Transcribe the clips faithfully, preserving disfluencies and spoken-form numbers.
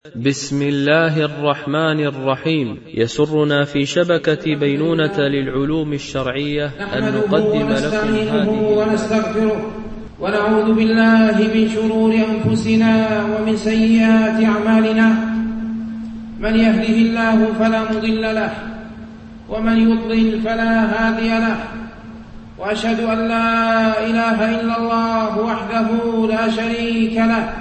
بسم الله الرحمن الرحيم. يسرنا في شبكة بينونة للعلوم الشرعية أن نقدم لكم هذه ونستغفره ونعوذ بالله من شرور أنفسنا ومن سيئات أعمالنا. من يهده الله فلا مضل له ومن يضلل فلا هادي له، وأشهد أن لا إله إلا الله وحده لا شريك له،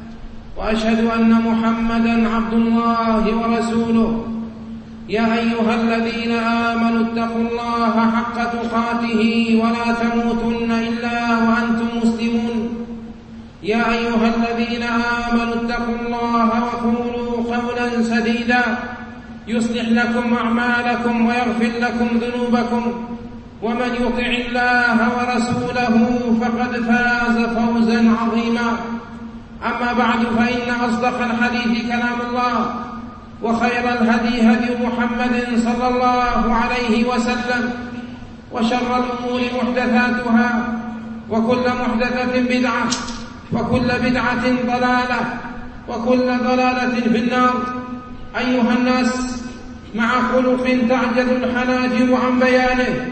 وأشهد أن محمدًا عبد الله ورسوله. يا أيها الذين آمنوا اتقوا الله حق تقاته ولا تموتن إلا وأنتم مسلمون. يا أيها الذين آمنوا اتقوا الله وقولوا قولا سديدا يصلح لكم أعمالكم ويغفر لكم ذنوبكم، ومن يطع الله ورسوله فقد فاز فوزا عظيما. أما بعد، فإن أصدق الحديث كلام الله، وخير الهدي هدي محمد صلى الله عليه وسلم، وشر الأمور محدثاتها، وكل محدثة بدعة، وكل بدعة ضلالة، وكل ضلالة في النار. أيها الناس، مع خلق تعجز الحناجر عن بيانه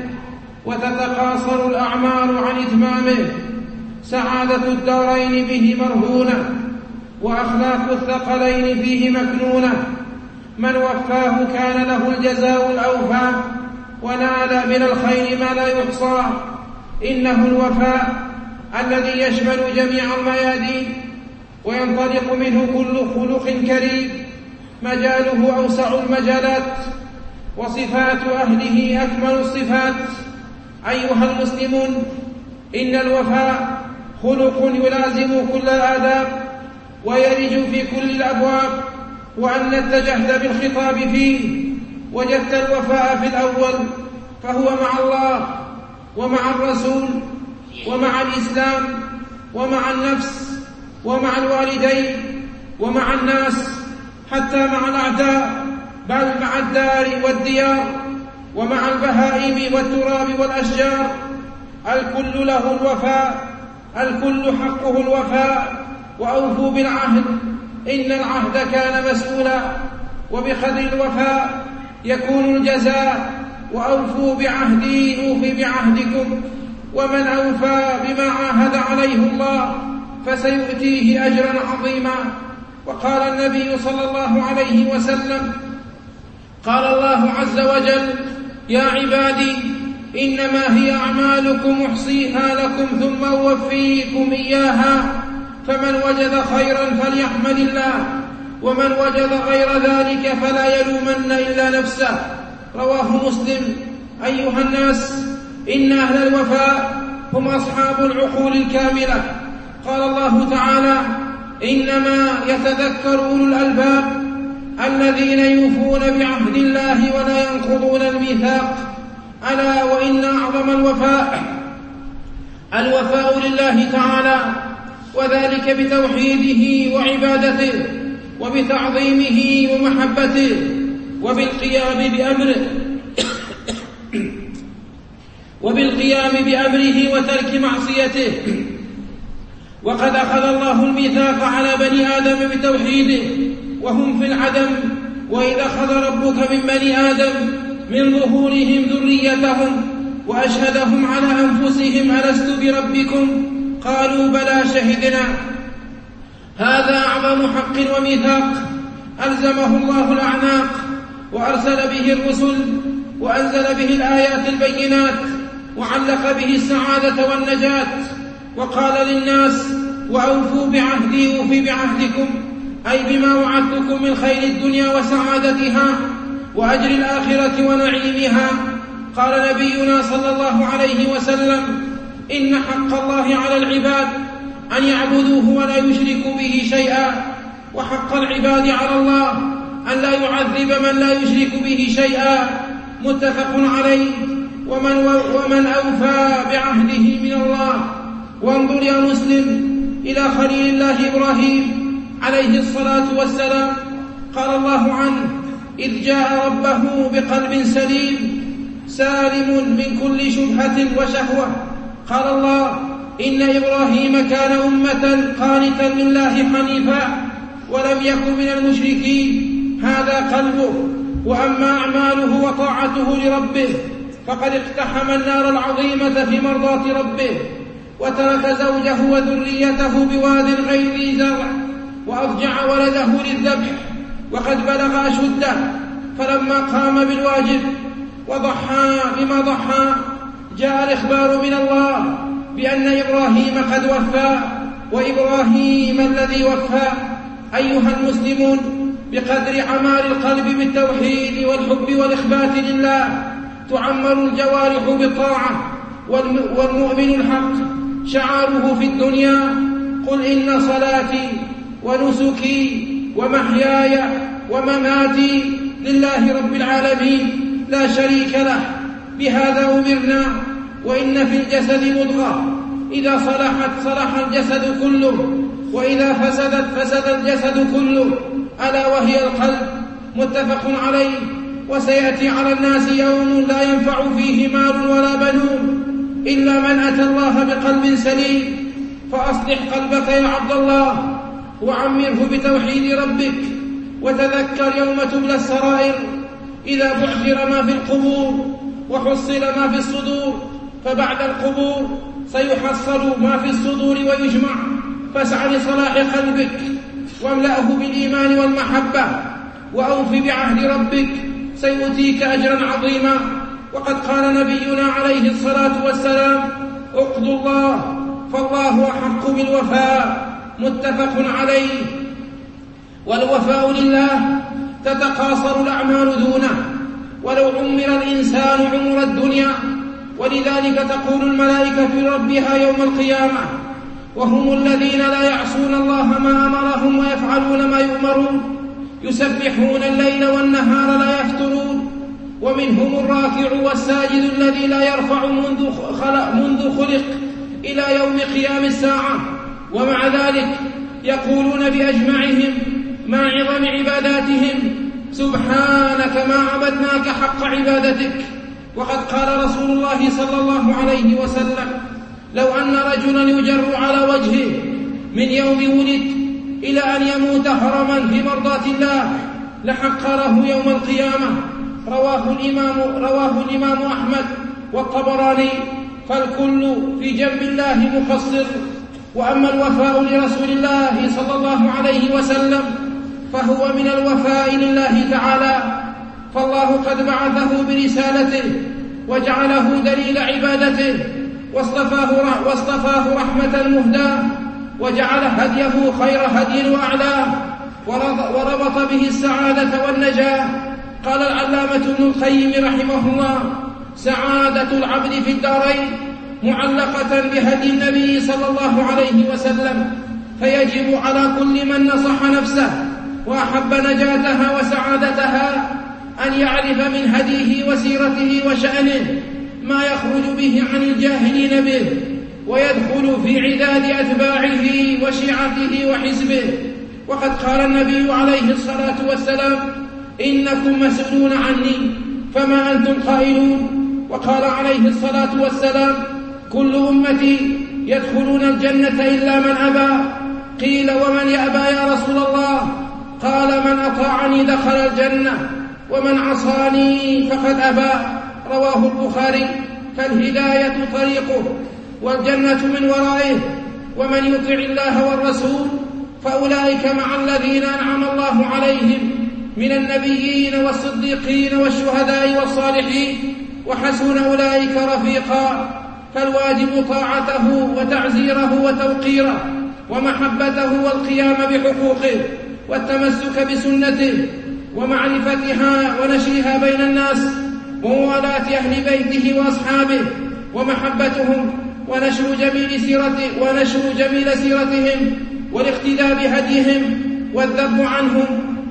وتتقاصر الأعمال عن إتمامه، سعادة الدارين به مرهونة، وأخلاق الثقلين فيه مكنونة. من وفاه كان له الجزاء الأوفى، ونال من الخير ما لا يحصى. إنه الوفاء الذي يشمل جميع الميادين، وينطلق منه كل خلق كريم، مجاله أوسع المجالات، وصفات أهله أكمل الصفات. أيها المسلمون، إن الوفاء خلق يلازم كل الآداب ويرج في كل الأبواب، وأن اتجهت بالخطاب فيه وجدت الوفاء في الأول، فهو مع الله ومع الرسول ومع الإسلام ومع النفس ومع الوالدين ومع الناس، حتى مع الأعداء، بل مع الدار والديار، ومع البهائم والتراب والأشجار. الكل له الوفاء، الكل حقه الوفاء. وأوفوا بالعهد إن العهد كان مسؤولا، وبقدر الوفاء يكون الجزاء. وأوفوا بعهدي أوف بعهدكم، ومن أوفى بما عاهد عليه الله فسيؤتيه أجرا عظيما. وقال النبي صلى الله عليه وسلم: قال الله عز وجل: يا عبادي إنما هي أعمالكم أحصيها لكم ثم أوفيكم إياها، فمن وجد خيرا فليحمد الله، ومن وجد غير ذلك فلا يلومن إلا نفسه. رواه مسلم. أيها الناس، إن أهل الوفاء هم أصحاب العقول الكاملة. قال الله تعالى: إنما يتذكر أولو الألباب الذين يوفون بعهد الله ولا ينقضون الميثاق. ألا وإن أعظم الوفاء الوفاء لله تعالى، وذلك بتوحيده وعبادته، وبتعظيمه ومحبته، وبالقيام بأمره وبالقيام بأمره وترك معصيته. وقد أخذ الله الميثاق على بني آدم بتوحيده وهم في العدم. وإذ أخذ ربك من بني آدم من ظهورهم ذريتهم وأشهدهم على أنفسهم ألست بربكم؟ قالوا بلى شهدنا. هذا أعظم حق وميثاق ألزمه الله الأعناق، وأرسل به الرسل، وأنزل به الآيات البينات، وعلق به السعادة والنجاة. وقال للناس: وأوفوا بعهدي أوف بعهدكم، أي بما وعدتكم من خير الدنيا وسعادتها وأجر الآخرة ونعيمها. قال نبينا صلى الله عليه وسلم: إن حق الله على العباد أن يعبدوه ولا يشركوا به شيئا، وحق العباد على الله أن لا يعذب من لا يشرك به شيئا. متفق عليه. ومن, ومن أوفى بعهده من الله. وانظر يا مسلم إلى خليل الله إبراهيم عليه الصلاة والسلام. قال الله عنه: إذ جاء ربه بقلب سليم سالم من كل شبهة وشهوة. قال الله: إن إبراهيم كان أمة قانتا لله حنيفا ولم يكن من المشركين، هذا قلبه. وأما أعماله وطاعته لربه فقد اقتحم النار العظيمة في مرضاة ربه، وترك زوجه وذريته بواد غير ذي زرع، وأضجع ولده للذبح وقد بلغ أشده، فلما قام بالواجب وضحى بما ضحى جاء الإخبار من الله بأن إبراهيم قد وفى، وإبراهيم الذي وفى. أيها المسلمون، بقدر عمار القلب بالتوحيد والحب والإخبات لله تعمر الجوارح بالطاعة، والمؤمن الحق شعاره في الدنيا قل إن صلاتي ونسكي ومحياي ومماتي لله رب العالمين لا شريك له، بهذا أمرنا. وإن في الجسد مضغة إذا صلحت صلح الجسد كله، وإذا فسدت فسد الجسد كله، ألا وهي القلب، متفق عليه. وسيأتي على الناس يوم لا ينفع فيه مال ولا بنون إلا من أتى الله بقلب سليم. فأصلح قلبك يا عبد الله، وعمره بتوحيد ربك، وتذكر يوم تبلى السرائر، إذا بعثر ما في القبور وحصل ما في الصدور، فبعد القبور سيحصل ما في الصدور ويجمع. فاسع لصلاح قلبك واملأه بالإيمان والمحبة، وأوف بعهد ربك سيؤتيك أجرا عظيما. وقد قال نبينا عليه الصلاة والسلام: اقضوا الله فالله أحق بالوفاء، متفق عليه. والوفاء لله تتقاصر الأعمال دونه، ولو عمر الإنسان عمر الدنيا. ولذلك تقول الملائكة لربها يوم القيامة، وهم الذين لا يعصون الله ما أمرهم ويفعلون ما يؤمرون، يسبحون الليل والنهار لا يفترون. ومنهم الراكع والساجد الذي لا يرفع منذ خلق, منذ خلق إلى يوم قيام الساعة، ومع ذلك يقولون بأجمعهم مع عظم عباداتهم: سبحانك ما عبدناك حق عبادتك. وقد قال رسول الله صلى الله عليه وسلم: لو أن رجلا يجر على وجهه من يوم ولد إلى أن يموت هرما في مرضاة الله لحقره يوم القيامة. رواه الإمام, رواه الإمام أحمد والطبراني. فالكل في جنب الله مقصر. وأما الوفاء لرسول الله صلى الله عليه وسلم فهو من الوفاء لله تعالى، فالله قد بعثه برسالته وجعله دليل عبادته، واصطفاه, واصطفاه رحمة مهداة، وجعل هديه خير هدي وأعلاه، وربط به السعادة والنجاة. قال العلامة ابن القيم رحمه الله: سعادة العبد في الدارين معلقة بهدي النبي صلى الله عليه وسلم، فيجب على كل من نصح نفسه وأحب نجاتها وسعادتها أن يعرف من هديه وسيرته وشأنه ما يخرج به عن الجاهلين به، ويدخل في عداد أتباعه وشيعته وحزبه. وقد قال النبي عليه الصلاة والسلام: إنكم مسؤولون عني فما أنتم قائلون. وقال عليه الصلاة والسلام: كل أمتي يدخلون الجنة إلا من أبى. قيل: ومن يأبى يا رسول الله؟ قال: من أطاعني دخل الجنة، ومن عصاني فقد أبى. رواه البخاري. فالهداية طريقه والجنة من ورائه، ومن يطع الله والرسول فأولئك مع الذين أنعم الله عليهم من النبيين والصديقين والشهداء والصالحين، وحسن أولئك رفيقا. فالواجب طاعته وتعزيره وتوقيره ومحبته والقيام بحقوقه والتمسك بسنته ومعرفتها ونشرها بين الناس، وموالاة أهل بيته وأصحابه ومحبتهم، ونشر جميل سيرته ونشر جميل سيرتهم والاقتداء بهديهم والذب عنهم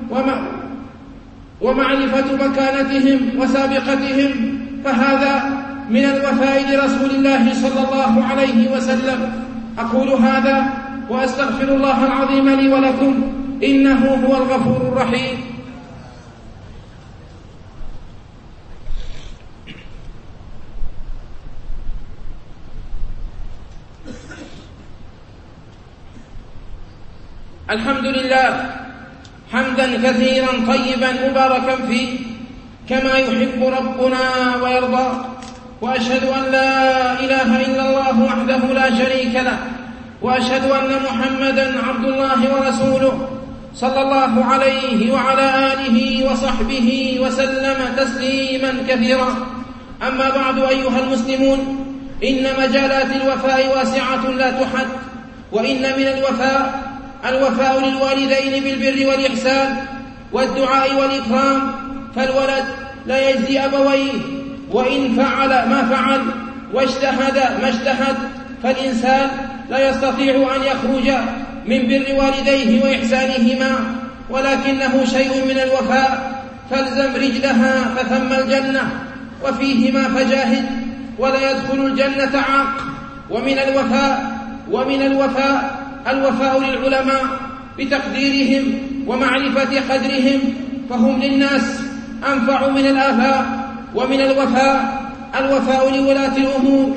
ومعرفة مكانتهم وسابقتهم. فهذا من الوفاء لرسول الله صلى الله عليه وسلم. أقول هذا وأستغفر الله العظيم لي ولكم، إنه هو الغفور الرحيم. الحمد لله حمدا كثيرا طيبا مباركا فيه كما يحب ربنا ويرضى، وأشهد أن لا إله إلا الله وحده لا شريك له، وأشهد أن محمدا عبد الله ورسوله صلى الله عليه وعلى آله وصحبه وسلم تسليما كثيرا. أما بعد أيها المسلمون، إن مجالات الوفاء واسعة لا تحد، وإن من الوفاء الوفاء للوالدين بالبر والإحسان والدعاء والإكرام، فالولد لا يجزي أبويه وإن فعل ما فعل واجتهد ما اجتهد، فالإنسان لا يستطيع أن يخرج من بر والديه وإحسانهما، ولكنه شيء من الوفاء. فالزم رجلها فثم الجنة، وفيهما فجاهد ولا يدخل الجنة عاق. ومن الوفاء ومن الوفاء الوفاء للعلماء بتقديرهم ومعرفة قدرهم، فهم للناس أنفع من الآباء. ومن الوفاء الوفاء لولاة الأمور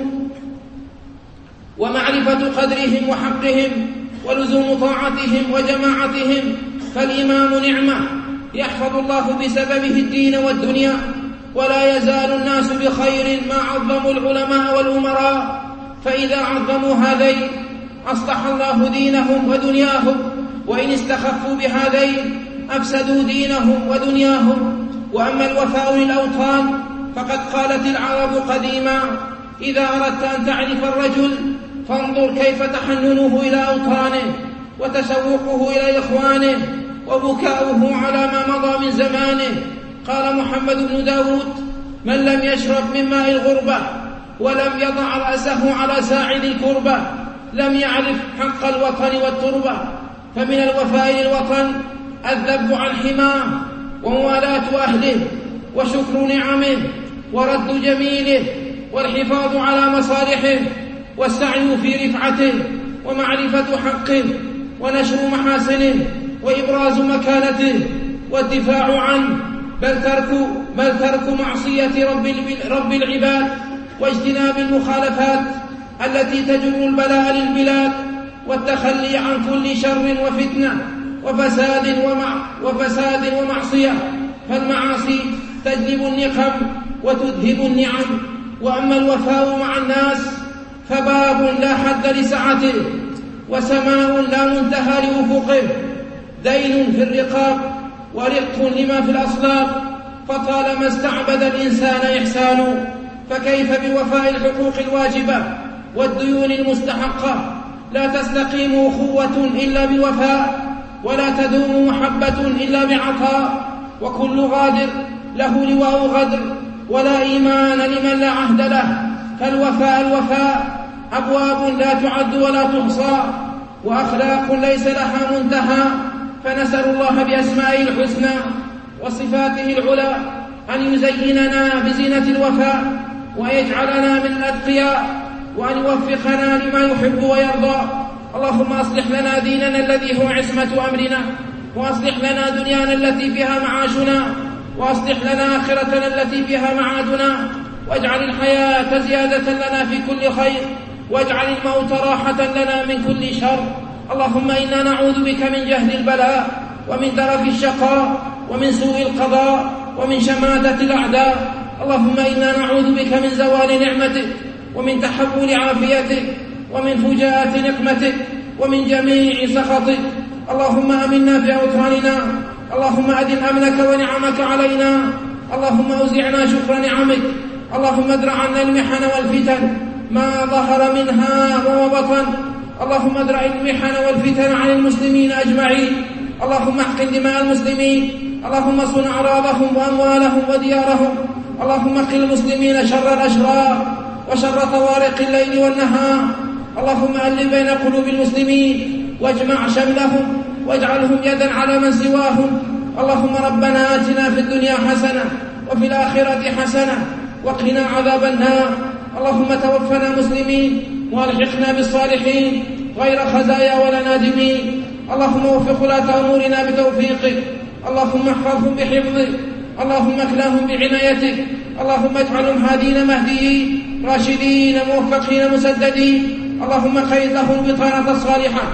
ومعرفة قدرهم وحقهم ولزوم طاعتهم وجماعتهم، فالإمام نعمة يحفظ الله بسببه الدين والدنيا، ولا يزال الناس بخير ما عظموا العلماء والأمراء، فإذا عظموا هذين أصلح الله دينهم ودنياهم، وإن استخفوا بهذين أفسدوا دينهم ودنياهم. وأما الوفاء للأوطان فقد قالت العرب قديما: إذا أردت أن تعرف الرجل فانظر كيف تحننه إلى أوطانه وتشوقه إلى إخوانه وبكاؤه على ما مضى من زمانه. قال محمد بن داود: من لم يشرب من ماء الغربة ولم يضع رأسه على ساعد الكربة لم يعرف حق الوطن والتربة. فمن الوفاء للوطن الذب عن حماه وموالاة أهله وشكر نعمه ورد جميله والحفاظ على مصالحه والسعي في رفعته ومعرفة حقه ونشر محاسنه وإبراز مكانته والدفاع عنه، بل ترك, بل ترك معصية رب, رب العباد واجتناب المخالفات التي تجر البلاء للبلاد، والتخلي عن كل شر وفتنة وفساد, ومع وفساد ومعصية، فالمعاصي تجلب النقم وتذهب النعم. وأما الوفاء مع الناس فباب لا حد لسعته وسماء لا منتهى لأفقه، دين في الرقاب ورق لما في الأصلاب، فطالما استعبد الإنسان إحسانه فكيف بوفاء الحقوق الواجبة والديون المستحقة؟ لا تستقيم أخوة إلا بوفاء، ولا تدوم محبة إلا بعطاء، وكل غادر له لواء غدر، ولا إيمان لمن لا عهد له. فالوفاء الوفاء أبواب لا تعد ولا تحصى، وأخلاق ليس لها منتهى. فنسأل الله بأسمائه الحسنى وصفاته العلى أن يزيننا بزينة الوفاء، ويجعلنا من الأتقياء، وأن يوفقنا لما يحب ويرضى. اللهم أصلح لنا ديننا الذي هو عصمة أمرنا، وأصلح لنا دنيانا التي بها معاشنا، وأصلح لنا آخرتنا التي بها معادنا، واجعل الحياة زيادة لنا في كل خير، واجعل الموت راحة لنا من كل شر. اللهم إنا نعوذ بك من جهد البلاء ومن درك الشقاء ومن سوء القضاء ومن شماتة الأعداء. اللهم إنا نعوذ بك من زوال نعمتك ومن تحول عافيتك ومن فجاءة نقمتك ومن جميع سخطك. اللهم أمنا في أوطاننا، اللهم أدم أمنك ونعمك علينا، اللهم أوزعنا شكر نعمك، اللهم ادرع عنا المحن والفتن ما ظهر منها وما بطن، اللهم ادرع المحن والفتن عن المسلمين أجمعين، اللهم احقن دماء المسلمين، اللهم صن أعراضهم وأموالهم وديارهم، اللهم قل المسلمين شر الأشرار وشر طوارق الليل والنهار، اللهم ألف بين قلوب المسلمين واجمع شملهم واجعلهم يدا على من سواهم. اللهم ربنا آتنا في الدنيا حسنة وفي الآخرة حسنة وقنا عذاب النار. اللهم توفنا مسلمين والحقنا بالصالحين غير خزايا ولا نادمين. اللهم وفق ولاة أمورنا بتوفيقك، اللهم احفظهم بحفظك، اللهم اكلهم بعنايتك، اللهم اجعلهم هادين مهديين راشدين موفقين مسددين. اللهم خير لهم البطانة الصالحة،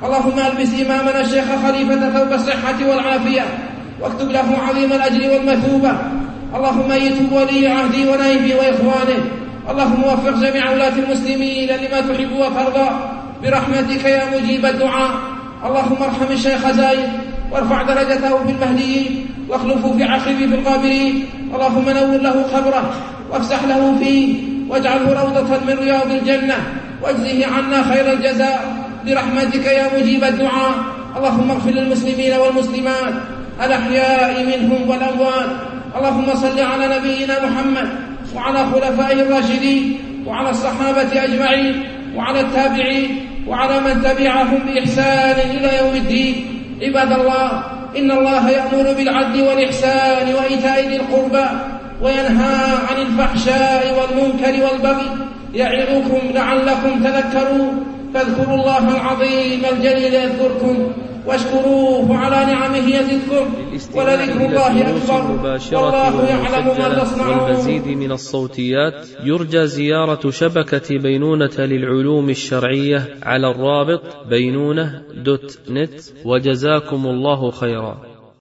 اللهم ألبس إمامنا الشيخ خليفة ثوب الصحة والعافية واكتب له عظيم الأجر والمثوبة. اللهم يتوب ولي عهدي ونائبي وإخوانه. اللهم وفق جميع ولاة المسلمين لما تحب وترضى برحمتك يا مجيب الدعاء. اللهم ارحم الشيخ زايد وارفع درجته في المهديين واخلفه في عقبه في القابرين. اللهم نور له قبره وافسح له فيه واجعله روضة من رياض الجنة واجزه عنا خير الجزاء برحمتك يا مجيب الدعاء. اللهم اغفر للمسلمين والمسلمات الأحياء منهم والأموات. اللهم صل على نبينا محمد وعلى خلفائه الراشدين وعلى الصحابة أجمعين وعلى التابعين وعلى من تبعهم بإحسان إلى يوم الدين. عباد الله، إن الله يأمر بالعدل والإحسان وإيتاء ذي القربى وينهى عن الفحشاء والمنكر والبغي يعظكم لعلكم تذكرون. فاذكروا الله العظيم الجليل يذكركم واشكروه على نعمه يزدكم ولذكر الله أكبر والله يعلم ما تصنعون. والمزيد من الصوتيات يرجى زيارة شبكة بينونة للعلوم الشرعية على الرابط بينونة دوت نت. وجزاكم الله خيرا.